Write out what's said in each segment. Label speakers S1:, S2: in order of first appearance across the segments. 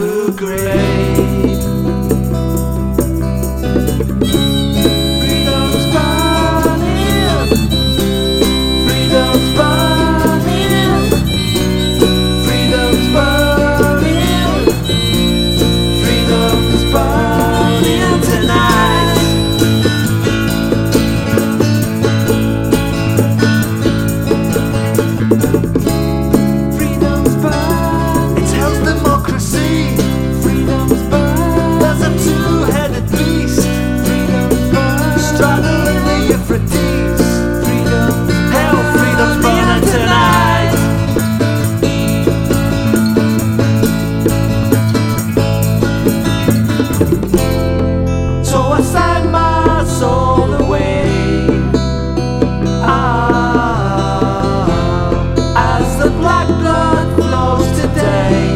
S1: Abu Ghraib. Freedom's burning, freedom's burning, freedom's burning, freedom's burning tonight. Freedom's burning, it's hell's democracy. Freedom's burning, there's a two-headed beast. Freedom's burning, straddling the Euphrates. Freedom's hell, freedom's burning tonight. So I sang my soul away. As the black blood flows today.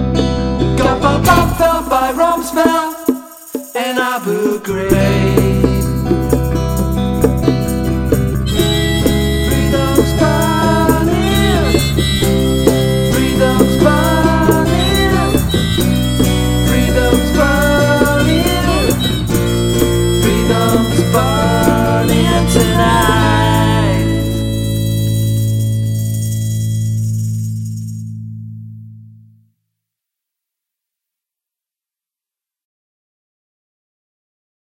S1: Got my bomb fell by Rumsfeld in Abu Ghraib.